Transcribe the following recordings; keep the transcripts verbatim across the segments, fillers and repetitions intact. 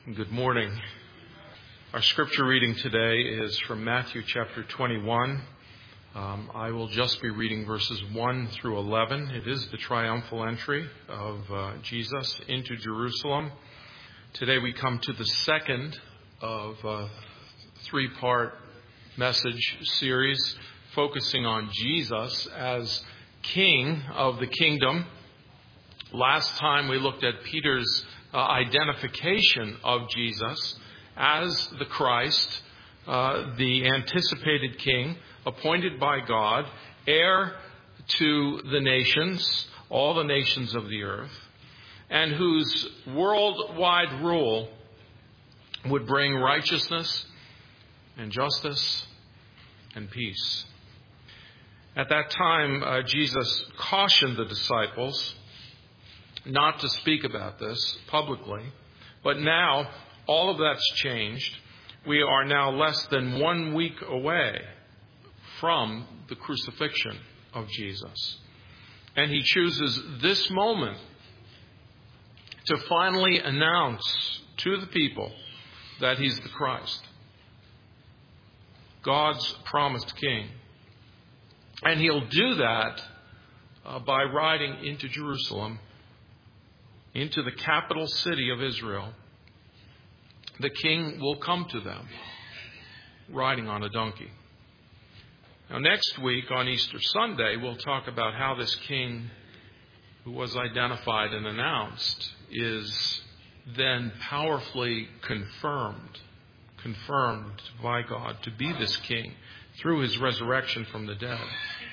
Good morning. Our scripture reading today is from Matthew chapter twenty-one. Um, I will just be reading verses one through eleven. It is the triumphal entry of uh, Jesus into Jerusalem. Today we come to the second of a three-part message series focusing on Jesus as King of the kingdom. Last time we looked at Peter's uh, identification of Jesus as the Christ, uh, the anticipated King, appointed by God, heir to the nations, all the nations of the earth, and whose worldwide rule would bring righteousness and justice and peace. At that time, uh, Jesus cautioned the disciples not to speak about this publicly. But now, all of that's changed. We are now less than one week away from the crucifixion of Jesus. And he chooses this moment to finally announce to the people that he's the Christ, God's promised King. And he'll do that uh, by riding into Jerusalem, into the capital city of Israel. The king will come to them riding on a donkey. Now, next week on Easter Sunday, we'll talk about how this king who was identified and announced is then powerfully confirmed, confirmed by God to be this king through his resurrection from the dead.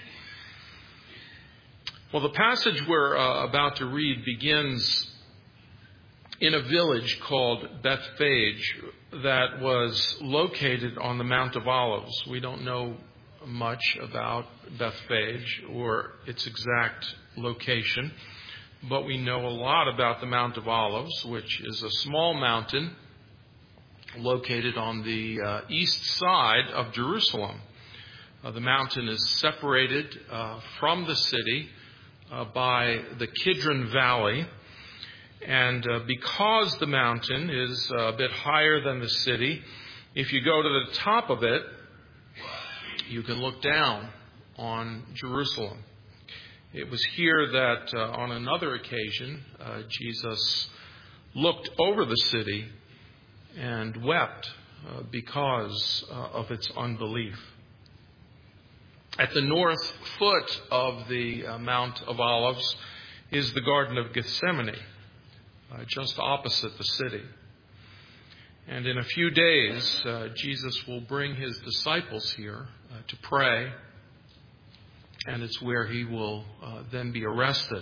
Well, the passage we're uh, about to read begins in a village called Bethphage that was located on the Mount of Olives. We don't know much about Bethphage or its exact location, but we know a lot about the Mount of Olives, which is a small mountain located on the uh, east side of Jerusalem. Uh, the mountain is separated uh, from the city uh, by the Kidron Valley. And uh, because the mountain is uh, a bit higher than the city, if you go to the top of it, you can look down on Jerusalem. It was here that uh, on another occasion, uh, Jesus looked over the city and wept uh, because uh, of its unbelief. At the north foot of the uh, Mount of Olives is the Garden of Gethsemane, Uh, just opposite the city. And in a few days, uh, Jesus will bring his disciples here uh, to pray, and it's where he will uh, then be arrested.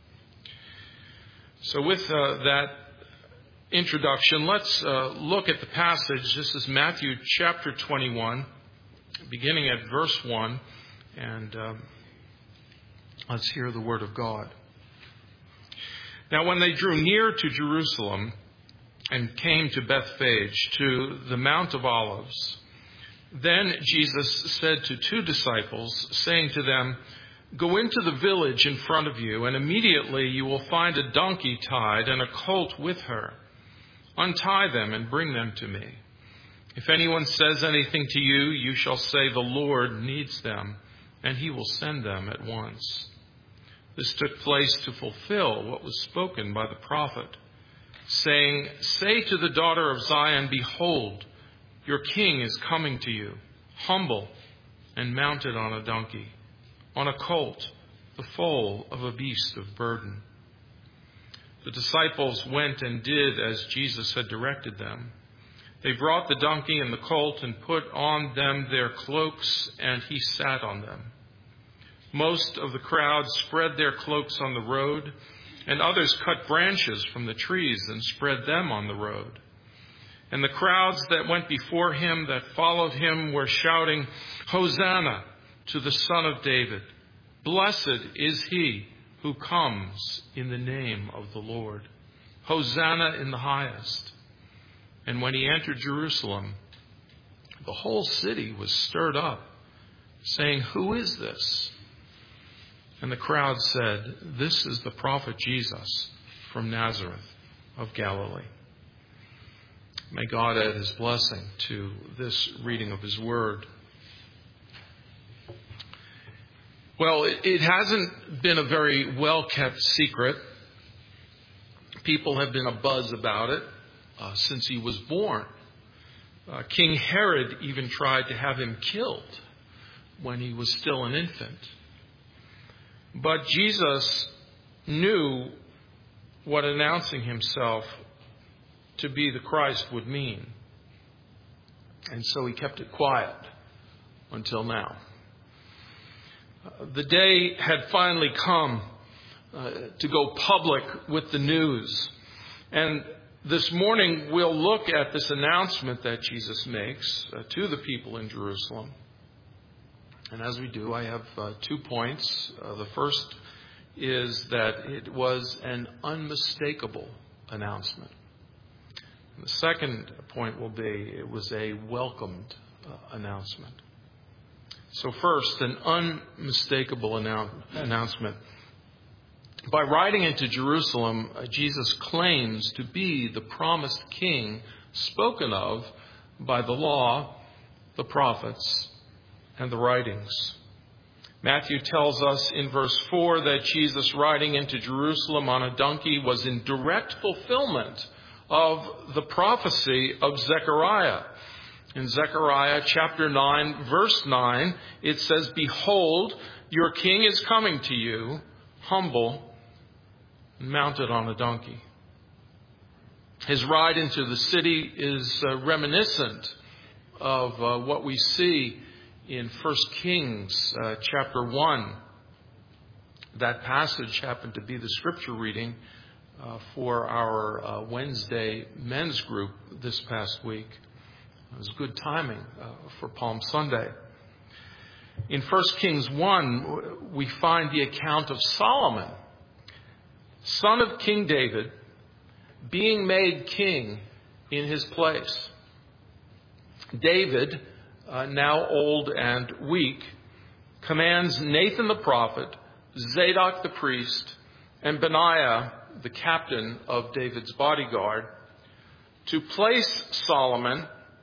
So with uh, that introduction, let's uh, look at the passage. This is Matthew chapter twenty-one, beginning at verse one, and um, let's hear the word of God. Now, when they drew near to Jerusalem and came to Bethphage, to the Mount of Olives, then Jesus said to two disciples, saying to them, "Go into the village in front of you, and immediately you will find a donkey tied and a colt with her. Untie them and bring them to me. If anyone says anything to you, you shall say, 'The Lord needs them,' and he will send them at once." This took place to fulfill what was spoken by the prophet, saying, "Say to the daughter of Zion, behold, your king is coming to you, humble and mounted on a donkey, on a colt, the foal of a beast of burden." The disciples went and did as Jesus had directed them. They brought the donkey and the colt and put on them their cloaks, and he sat on them. Most of the crowd spread their cloaks on the road, and others cut branches from the trees and spread them on the road. And the crowds that went before him, that followed him, were shouting, "Hosanna to the Son of David! Blessed is he who comes in the name of the Lord! Hosanna in the highest!" And when he entered Jerusalem, the whole city was stirred up, saying, "Who is this?" And the crowd said, "This is the prophet Jesus from Nazareth of Galilee." May God add his blessing to this reading of his word. Well, it hasn't been a very well-kept secret. People have been abuzz about it uh, since he was born. Uh, King Herod even tried to have him killed when he was still an infant. But Jesus knew what announcing himself to be the Christ would mean. And so he kept it quiet until now. Uh, the day had finally come uh, to go public with the news. And this morning we'll look at this announcement that Jesus makes uh, to the people in Jerusalem. And as we do, I have uh, two points. Uh, the first is that it was an unmistakable announcement. And the second point will be it was a welcomed uh, announcement. So first, an unmistakable annou- announcement. By riding into Jerusalem, uh, Jesus claims to be the promised king spoken of by the law, the prophets, and the writings. Matthew tells us in verse four that Jesus riding into Jerusalem on a donkey was in direct fulfillment of the prophecy of Zechariah. In Zechariah chapter nine, verse nine, it says, "Behold, your king is coming to you, humble, mounted on a donkey." His ride into the city is uh, reminiscent of uh, what we see in First Kings uh, chapter one. That passage happened to be the scripture reading uh, for our uh, Wednesday men's group this past week. It was good timing uh, for Palm Sunday. In First Kings one, we find the account of Solomon, son of King David, being made king in his place. David, uh, now old and weak, commands Nathan the prophet, Zadok the priest, and Benaiah, the captain of David's bodyguard, to place Solomon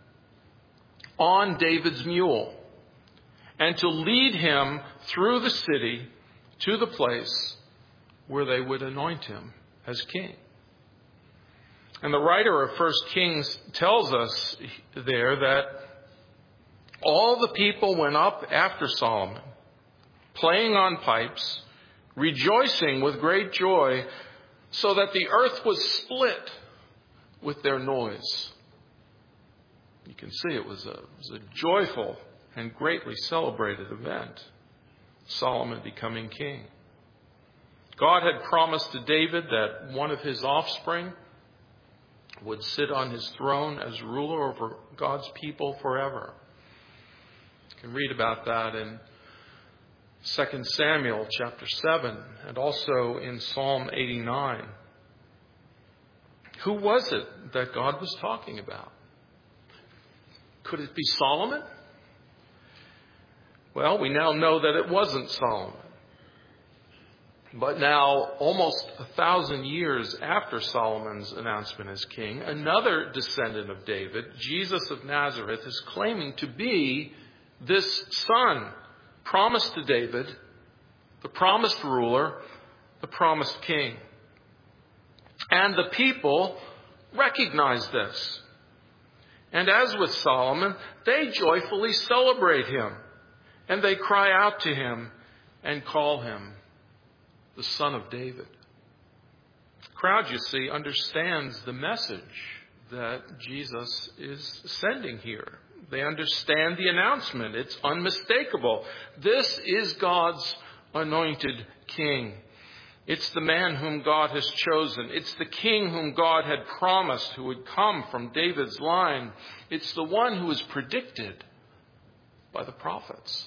on David's mule and to lead him through the city to the place where they would anoint him as king. And the writer of First Kings tells us there that all the people went up after Solomon, playing on pipes, rejoicing with great joy, so that the earth was split with their noise. You can see it was a, it was a joyful and greatly celebrated event, Solomon becoming king. God had promised to David that one of his offspring would sit on his throne as ruler over God's people forever. You can read about that in Second Samuel chapter seven and also in Psalm eighty-nine. Who was it that God was talking about? Could it be Solomon? Well, we now know that it wasn't Solomon. But now, almost a thousand years after Solomon's announcement as king, another descendant of David, Jesus of Nazareth, is claiming to be this son promised to David, the promised ruler, the promised king. And the people recognize this. And as with Solomon, they joyfully celebrate him. And they cry out to him and call him the Son of David. The crowd, you see, understands the message that Jesus is sending here. They understand the announcement. It's unmistakable. This is God's anointed king. It's the man whom God has chosen. It's the king whom God had promised who would come from David's line. It's the one who was predicted by the prophets.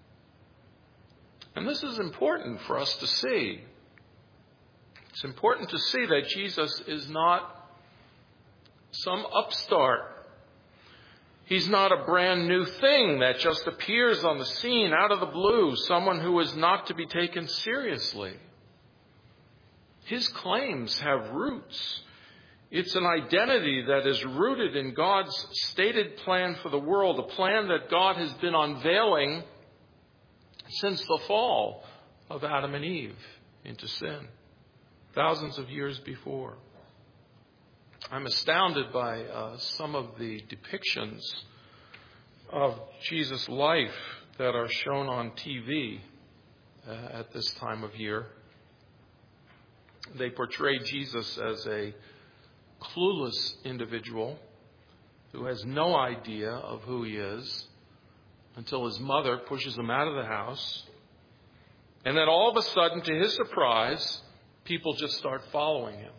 And this is important for us to see. It's important to see that Jesus is not some upstart. He's not a brand new thing that just appears on the scene out of the blue, someone who is not to be taken seriously. His claims have roots It's an identity that is rooted in God's stated plan for the world, a plan that God has been unveiling since the fall of Adam and Eve into sin, thousands of years before. I'm astounded by uh, some of the depictions of Jesus' life that are shown on T V uh, at this time of year. They portray Jesus as a clueless individual who has no idea of who he is until his mother pushes him out of the house. And then all of a sudden, to his surprise, people just start following him.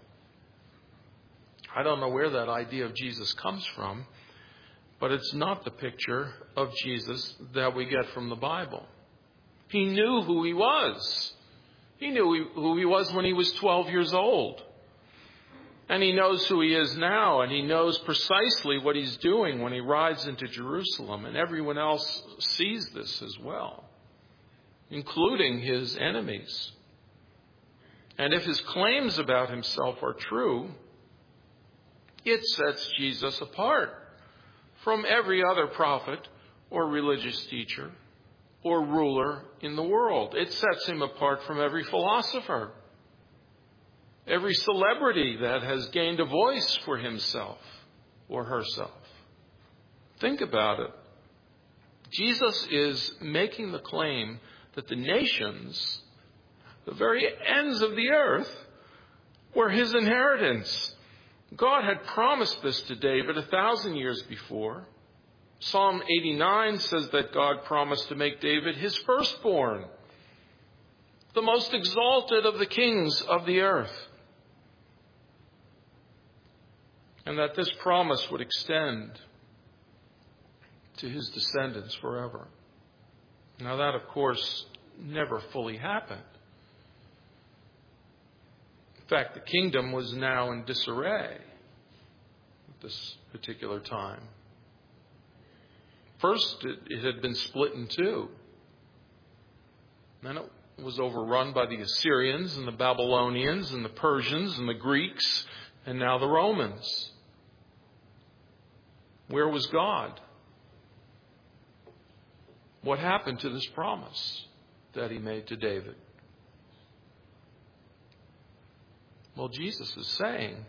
I don't know where that idea of Jesus comes from, but it's not the picture of Jesus that we get from the Bible. He knew who he was. He knew who he was when he was twelve years old. And he knows who he is now, and he knows precisely what he's doing when he rides into Jerusalem. And everyone else sees this as well, including his enemies. And if his claims about himself are true, it sets Jesus apart from every other prophet or religious teacher or ruler in the world. It sets him apart from every philosopher, every celebrity that has gained a voice for himself or herself. Think about it. Jesus is making the claim that the nations, the very ends of the earth, were his inheritance. God had promised this to David a thousand years before. Psalm eighty-nine says that God promised to make David his firstborn, the most exalted of the kings of the earth. And that this promise would extend to his descendants forever. Now that, of course, never fully happened. In fact, the kingdom was now in disarray at this particular time. First, it, it had been split in two. Then it was overrun by the Assyrians and the Babylonians and the Persians and the Greeks, and now the Romans. Where was God? What happened to this promise that he made to David? Well, Jesus is saying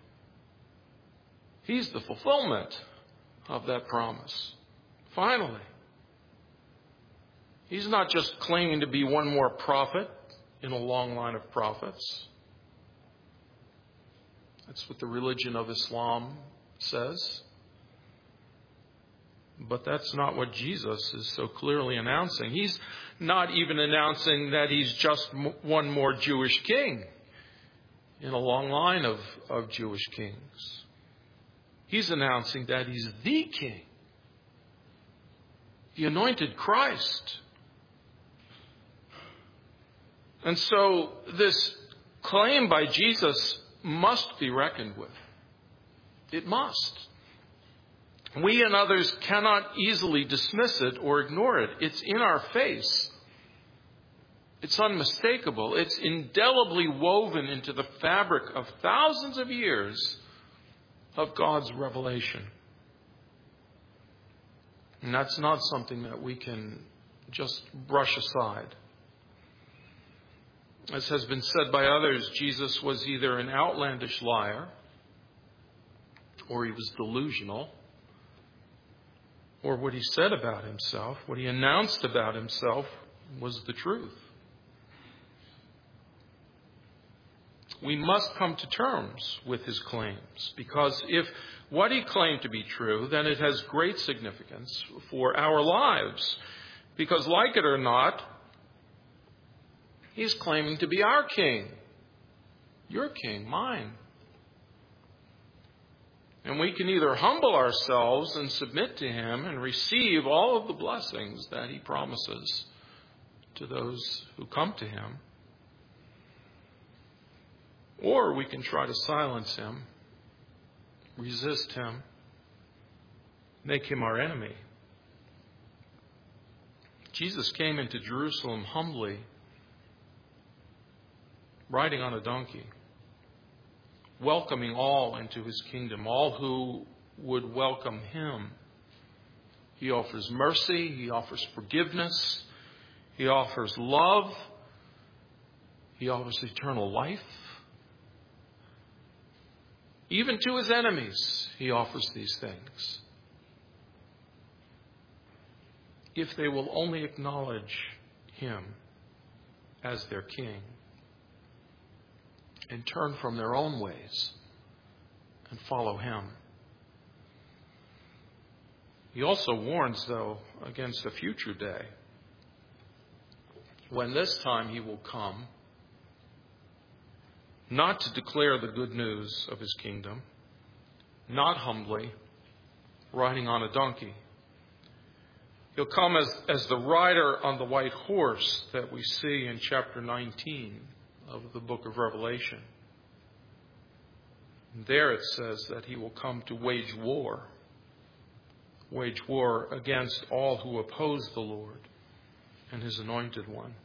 he's the fulfillment of that promise. Finally. He's not just claiming to be one more prophet in a long line of prophets. That's what the religion of Islam says. But that's not what Jesus is so clearly announcing. He's not even announcing that he's just one more Jewish king in a long line of, of Jewish kings. He's announcing that he's the king, the anointed Christ. And so this claim by Jesus must be reckoned with. It must. We and others cannot easily dismiss it or ignore it. It's in our face. It's unmistakable. It's indelibly woven into the fabric of thousands of years of God's revelation. And that's not something that we can just brush aside. As has been said by others, Jesus was either an outlandish liar, or he was delusional, or what he said about himself, what he announced about himself, was the truth. We must come to terms with his claims, because if what he claimed to be true, then it has great significance for our lives. Because like it or not, he's claiming to be our king. Your king, mine. And we can either humble ourselves and submit to him and receive all of the blessings that he promises to those who come to him, or we can try to silence him, resist him, make him our enemy. Jesus came into Jerusalem humbly, riding on a donkey, welcoming all into his kingdom, all who would welcome him. He offers mercy. He offers forgiveness. He offers love. He offers eternal life. Even to his enemies, he offers these things. If they will only acknowledge him as their king and turn from their own ways and follow him. He also warns, though, against a future day when this time he will come not to declare the good news of his kingdom, not humbly, riding on a donkey. He'll come as, as the rider on the white horse that we see in chapter nineteen of the book of Revelation. And there it says that he will come to wage war, wage war against all who oppose the Lord and his anointed one.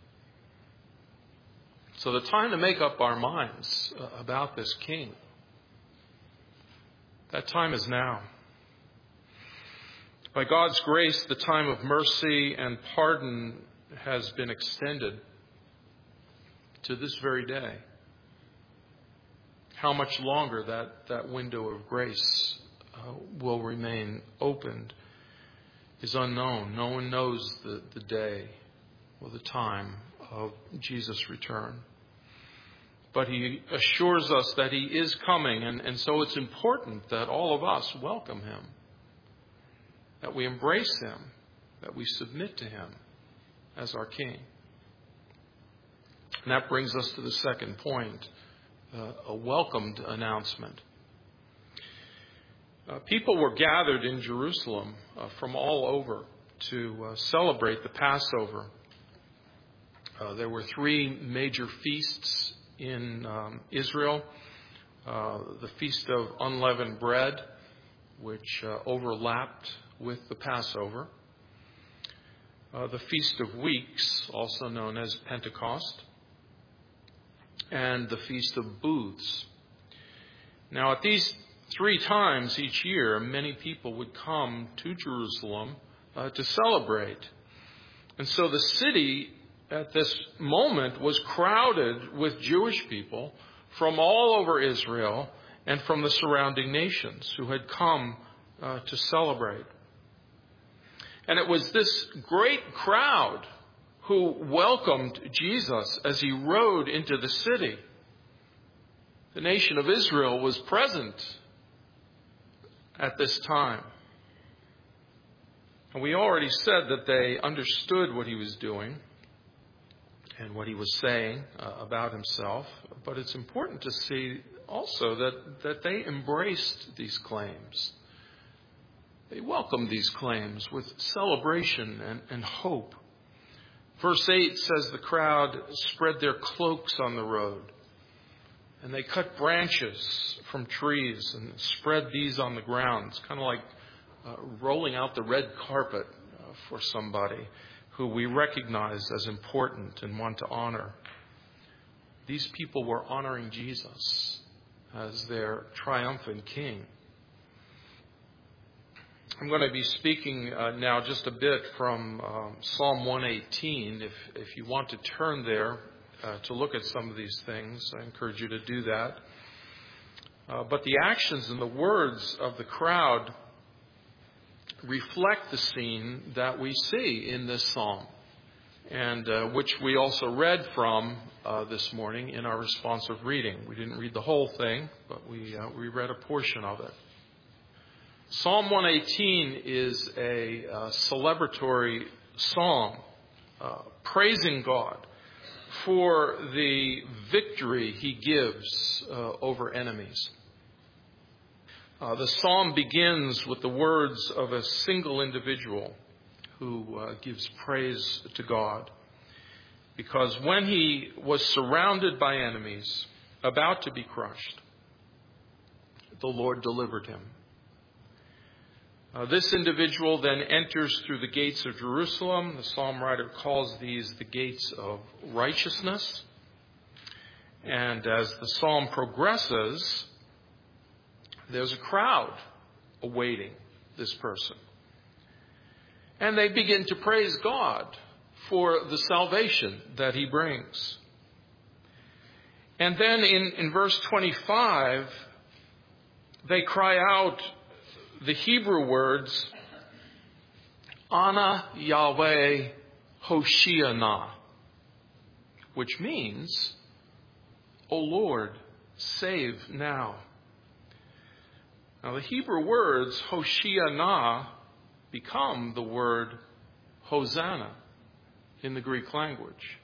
So the time to make up our minds about this king, that time is now. By God's grace, the time of mercy and pardon has been extended to this very day. How much longer that, that window of grace uh, will remain opened is unknown. No one knows the, the day or the time of Jesus' return. But he assures us that he is coming, and, and so it's important that all of us welcome him, that we embrace him, that we submit to him as our king. And that brings us to the second point, uh, a welcomed announcement. Uh, people were gathered in Jerusalem uh, from all over to uh, celebrate the Passover. Uh, there were three major feasts in um, Israel. Uh, the Feast of Unleavened Bread, which uh, overlapped with the Passover. Uh, the Feast of Weeks, also known as Pentecost. And the Feast of Booths. Now, at these three times each year, many people would come to Jerusalem uh, to celebrate. And so the city at this moment was crowded with Jewish people from all over Israel and from the surrounding nations who had come uh, to celebrate. And it was this great crowd who welcomed Jesus as he rode into the city. The nation of Israel was present at this time. And we already said that they understood what he was doing and what he was saying uh, about himself. But it's important to see also that, that they embraced these claims. They welcomed these claims with celebration and, and hope. Verse eight says the crowd spread their cloaks on the road, and they cut branches from trees and spread these on the ground. It's kind of like uh, rolling out the red carpet uh, for somebody who we recognize as important and want to honor. These people were honoring Jesus as their triumphant king. I'm going to be speaking uh, now just a bit from um, Psalm one eighteen. If, if you want to turn there uh, to look at some of these things, I encourage you to do that. Uh, but the actions and the words of the crowd reflect the scene that we see in this psalm, and uh, which we also read from uh, this morning in our responsive reading. We didn't read the whole thing, but we uh, we read a portion of it. Psalm one eighteen is a uh, celebratory song uh, praising God for the victory he gives uh, over enemies. Uh, the psalm begins with the words of a single individual who uh, gives praise to God, because when he was surrounded by enemies, about to be crushed, the Lord delivered him. Uh, this individual then enters through the gates of Jerusalem. The psalm writer calls these the gates of righteousness. And as the psalm progresses, there's a crowd awaiting this person. And they begin to praise God for the salvation that he brings. And then in, in verse twenty-five, they cry out the Hebrew words, Ana Yahweh Hoshiana, which means, O Lord, save now. Now the Hebrew words Hoshiana become the word Hosanna in the Greek language.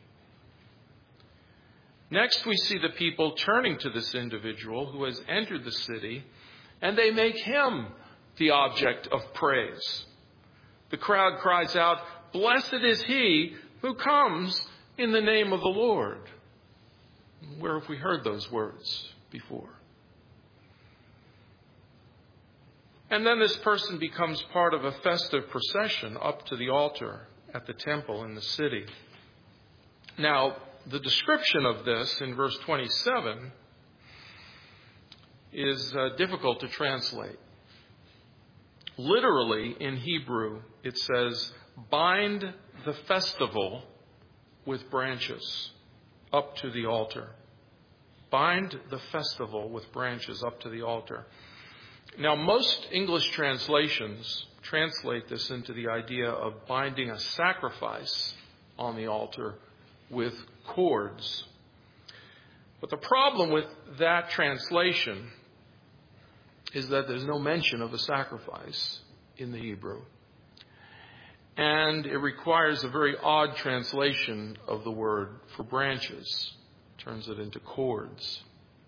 Next we see the people turning to this individual who has entered the city, and they make him the object of praise. The crowd cries out, Blessed is he who comes in the name of the Lord. Where have we heard those words before? And then this person becomes part of a festive procession up to the altar at the temple in the city. Now, the description of this in verse twenty-seven is uh, difficult to translate. Literally, in Hebrew, it says, bind the festival with branches up to the altar. Bind the festival with branches up to the altar. Now, most English translations translate this into the idea of binding a sacrifice on the altar with cords. But the problem with that translation is that there's no mention of a sacrifice in the Hebrew. And it requires a very odd translation of the word for branches. It turns it into cords.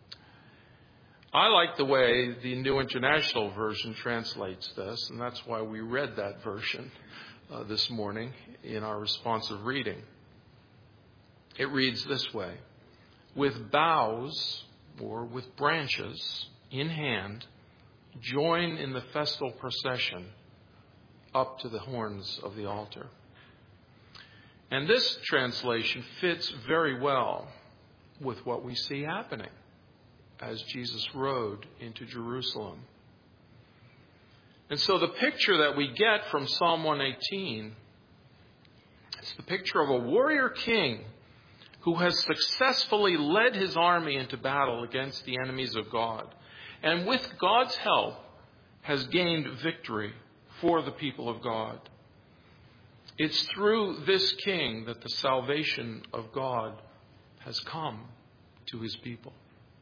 I like the way the New International Version translates this, and that's why we read that version uh, this morning in our responsive reading. It reads this way: with boughs, or with branches in hand, join in the festal procession up to the horns of the altar. And this translation fits very well with what we see happening as Jesus rode into Jerusalem. And so the picture that we get from Psalm one eighteen is the picture of a warrior king who has successfully led his army into battle against the enemies of God, and with God's help has gained victory for the people of God. It's through this king that the salvation of God has come to his people.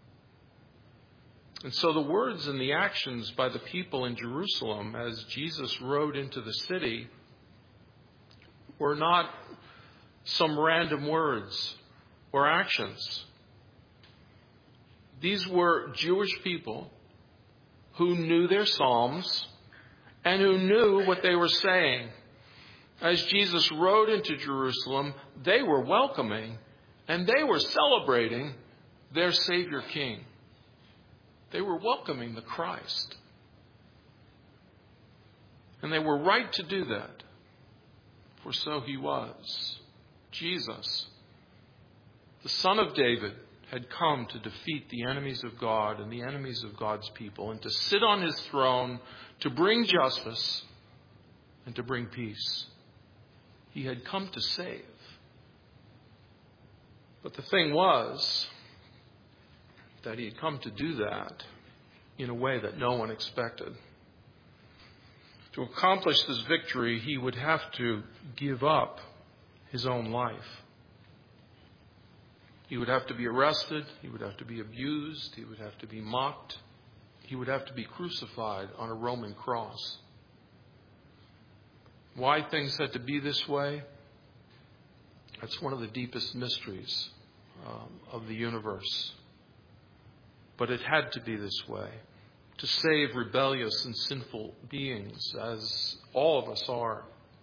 And so the words and the actions by the people in Jerusalem as Jesus rode into the city were not some random words or actions. These were Jewish people who knew their Psalms and who knew what they were saying. As Jesus rode into Jerusalem, they were welcoming and they were celebrating their Savior King. They were welcoming the Christ. And they were right to do that, for so he was. Jesus, the Son of David, had come to defeat the enemies of God and the enemies of God's people, and to sit on his throne, to bring justice and to bring peace. He had come to save. But the thing was that he had come to do that in a way that no one expected. To accomplish this victory, he would have to give up his own life. He would have to be arrested. He would have to be abused. He would have to be mocked. He would have to be crucified on a Roman cross. Why things had to be this way? That's one of the deepest mysteries um, of the universe. But it had to be this way to save rebellious and sinful beings, as all of us are.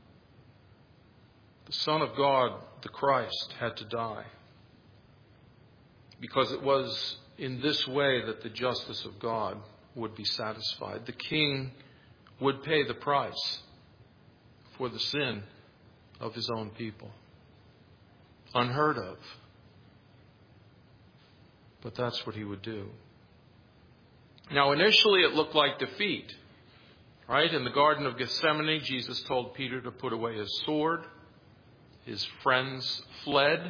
The Son of God, the Christ, had to die, because it was in this way that the justice of God would be satisfied. The King would pay the price for the sin of his own people. Unheard of. But that's what he would do. Now, initially it looked like defeat. Right? In the Garden of Gethsemane, Jesus told Peter to put away his sword. His friends fled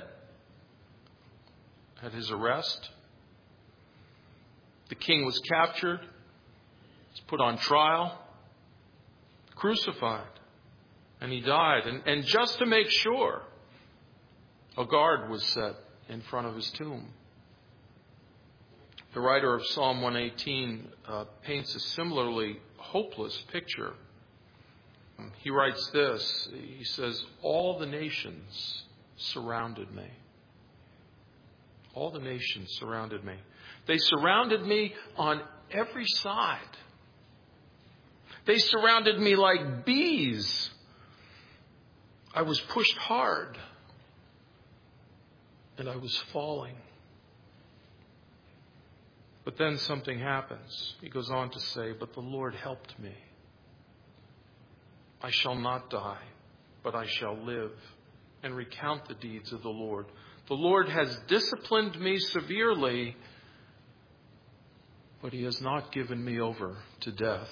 at his arrest. The king was captured. He's put on trial. Crucified. And he died. And, and just to make sure, a guard was set in front of his tomb. The writer of Psalm one eighteen uh, paints a similarly hopeless picture. He writes this. He says, all the nations surrounded me. All the nations surrounded me. They surrounded me on every side. They surrounded me like bees. I was pushed hard. And I was falling. But then something happens. He goes on to say, but the Lord helped me. I shall not die, but I shall live and recount the deeds of the Lord. The Lord has disciplined me severely, but he has not given me over to death.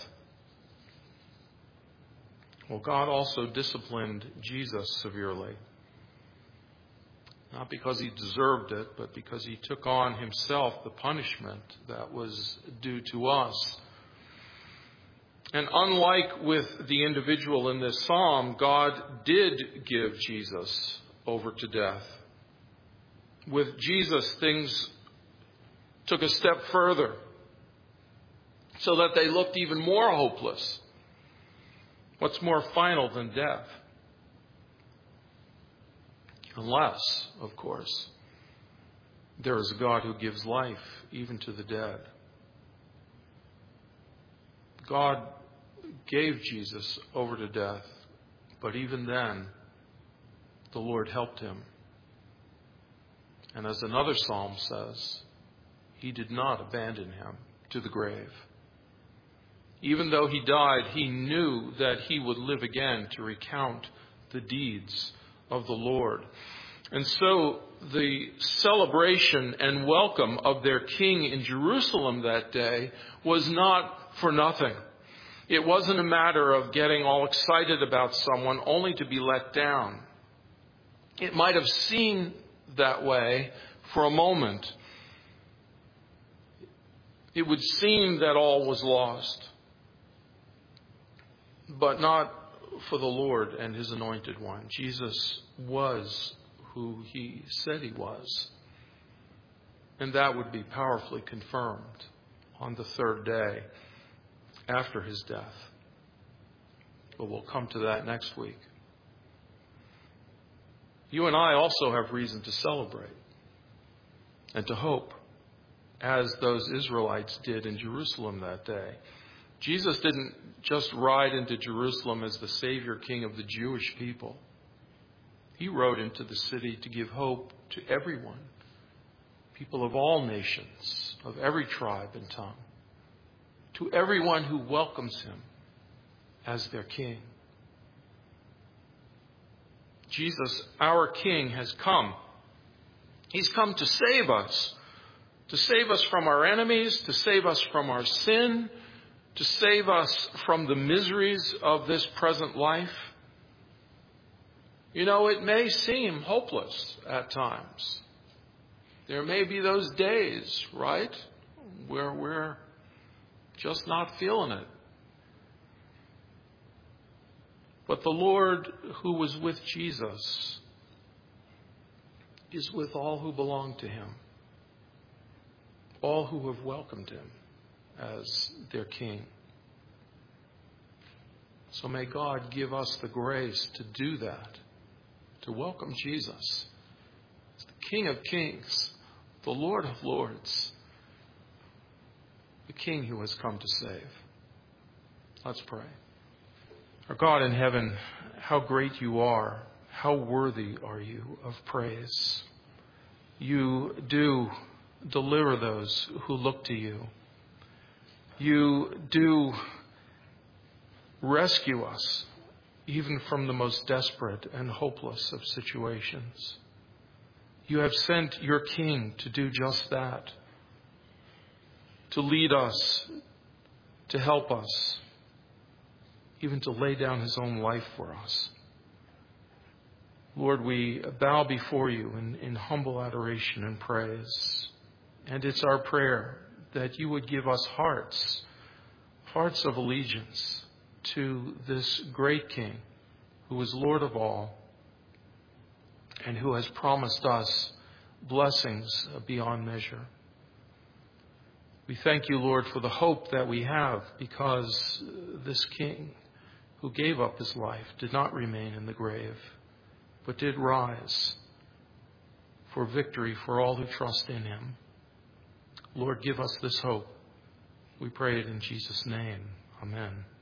Well, God also disciplined Jesus severely. Not because he deserved it, but because he took on himself the punishment that was due to us. And unlike with the individual in this psalm, God did give Jesus over to death. With Jesus, things took a step further so that they looked even more hopeless. What's more final than death? Unless, of course, there is a God who gives life even to the dead. God gave Jesus over to death, but even then, the Lord helped him. And as another psalm says, he did not abandon him to the grave. Even though he died, he knew that he would live again to recount the deeds of the Lord. And so the celebration and welcome of their king in Jerusalem that day was not for nothing. It wasn't a matter of getting all excited about someone only to be let down. It might have seemed that way for a moment. It would seem that all was lost, but not for the Lord and his anointed one. Jesus was who he said he was. And that would be powerfully confirmed on the third day after his death. But we'll come to that next week. You and I also have reason to celebrate and to hope, as those Israelites did in Jerusalem that day. Jesus didn't just ride into Jerusalem as the Savior King of the Jewish people. He rode into the city to give hope to everyone, people of all nations, of every tribe and tongue, to everyone who welcomes him as their King. Jesus, our King, has come. He's come to save us, to save us from our enemies, to save us from our sin, to save us from the miseries of this present life. You know, it may seem hopeless at times. There may be those days, right, where we're just not feeling it. But the Lord who was with Jesus is with all who belong to him, all who have welcomed him as their King. So may God give us the grace to do that, to welcome Jesus as the King of Kings, the Lord of Lords, the King who has come to save. Let's pray. Our God in heaven, how great you are, how worthy are you of praise. You do deliver those who look to you. You do rescue us even from the most desperate and hopeless of situations. You have sent your King to do just that, to lead us, to help us, even to lay down his own life for us. Lord, we bow before you in, in humble adoration and praise. And it's our prayer that you would give us hearts, hearts of allegiance to this great King who is Lord of all and who has promised us blessings beyond measure. We thank you, Lord, for the hope that we have because this King who gave up his life did not remain in the grave, but did rise for victory for all who trust in him. Lord, give us this hope. We pray it in Jesus' name. Amen.